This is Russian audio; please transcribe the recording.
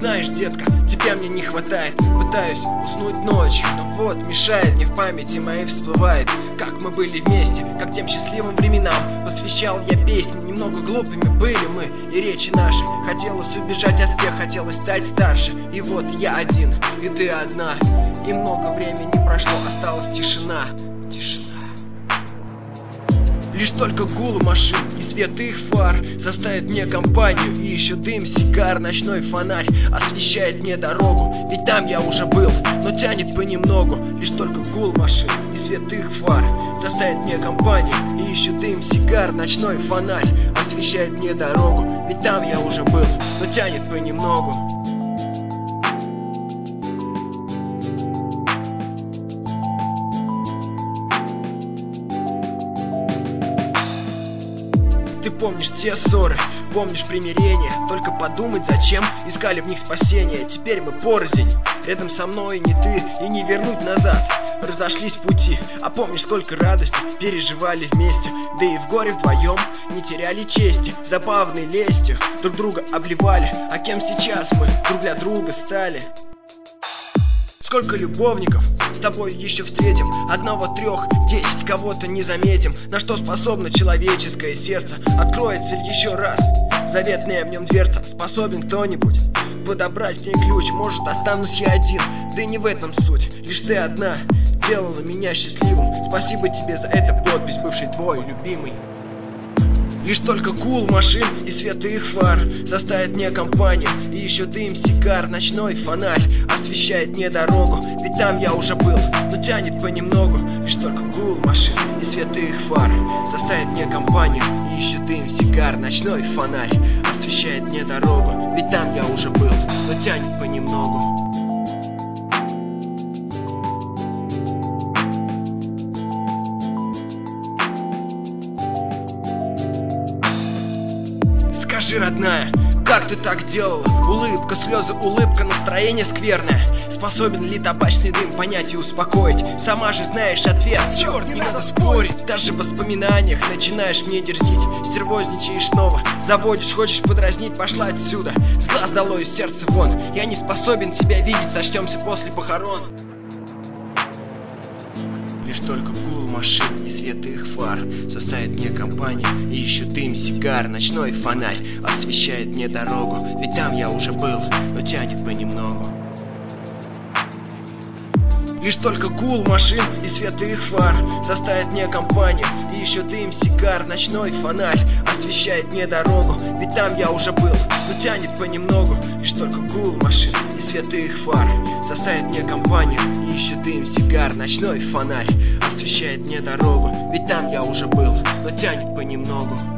Знаешь, детка, тебя мне не хватает. Пытаюсь уснуть ночью, но вот мешает мне, в памяти моей всплывает, как мы были вместе, как тем счастливым временам. Посвящал я песни, немного глупыми были мы, и речи наши. Хотелось убежать от всех, хотелось стать старше. И вот я один, и ты одна, и много времени прошло, осталась тишина. Лишь только гул машин и свет их фар составит мне компанию. И еще дым сигар, ночной фонарь освещает мне дорогу. Ведь там я уже был, но тянет понемногу. Лишь только гул машин и свет их фар составит мне компанию. И еще дым сигар, ночной фонарь освещает мне дорогу. Ведь там я уже был, но тянет понемногу. Ты помнишь те ссоры, помнишь примирение. Только подумать, зачем искали в них спасение. Теперь мы порознь, рядом со мной не ты, и не вернуть назад. Разошлись пути, а помнишь, сколько радости переживали вместе. Да и в горе вдвоем не теряли чести, забавной лестью друг друга обливали. А кем сейчас мы друг для друга стали? Сколько любовников с тобой еще встретим? 1, 3, 10, кого-то не заметим. На что способно человеческое сердце? Откроется ли еще раз заветная в нем дверца? Способен кто-нибудь подобрать в ней ключ? Может, останусь я один, да и не в этом суть. Лишь ты одна делала меня счастливым. Спасибо тебе за это, подпись, бывший твой любимый. Лишь только гул машин и свет их фар составит мне компанию. И еще дым сигар, ночной фонарь освещает мне дорогу. Ведь там я уже был, но тянет понемногу. Лишь только гул машин и свет их фар составит мне компанию. И еще дым сигар, ночной фонарь освещает мне дорогу. Ведь там я уже был, но тянет понемногу. Скажи, родная, как ты так делала? Улыбка, слезы, улыбка, настроение скверное. Способен ли табачный дым понять и успокоить? Сама же знаешь ответ, черт, не надо спорить. Даже в воспоминаниях начинаешь мне дерзить. Стервозничаешь снова, заводишь, хочешь подразнить. Пошла отсюда, с глаз долой, из сердца вон. Я не способен тебя видеть, сочтемся после похорон. Лишь только гул машин и свет их фар составит мне компанию. И еще дым сигар, ночной фонарь освещает мне дорогу. Ведь там я уже был, но тянет понемногу. Лишь только гул машин и свет их фар составит мне компанию. И еще дым сигар, ночной фонарь освещает мне дорогу. Ведь там я уже был, но тянет понемногу. Лишь только гул машин и свет их фар составит мне компанию. И еще дым сигар, ночной фонарь освещает мне дорогу. Ведь там я уже был, но тянет понемногу.